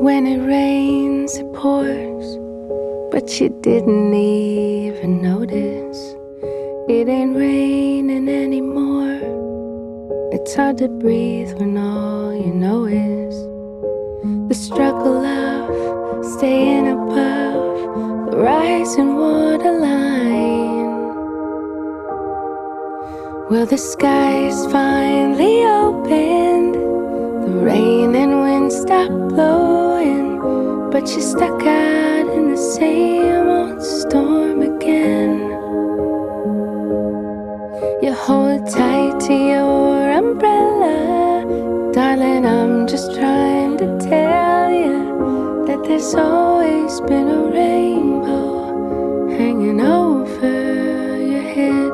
When it rains, it pours, but you didn't even notice. It ain't raining anymore. It's hard to breathe when all you know is the struggle of staying above the rising waterline. Well, the sky's finally opened, the rain and wind stopped blowing, but you're stuck out in the same old storm again. You hold tight to your umbrella, darling, I'm just trying to tell you that there's always been a rainbow hanging over your head.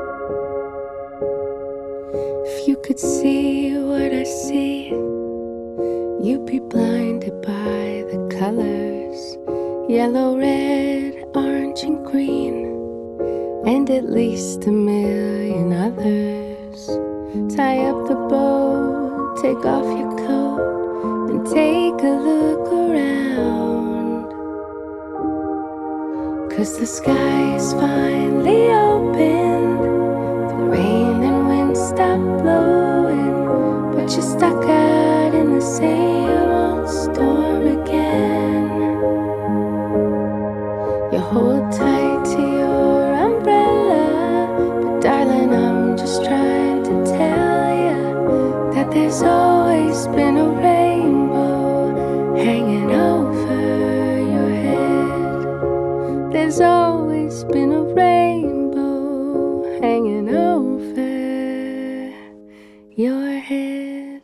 If you could see what I see, you'd be blinded by the colors, yellow, red, orange, and green, and at least a million others. Tie up the boat, take off your coat, and take a look around. 'Cause the sky is finally opened, the rain and wind stop blowing, but you're stuck out in the same old storm again. You hold tight to your umbrella, but darling, I'm just trying to tell you that there's always been a rainbow hanging over your head. There's always been a rainbow hanging over your head.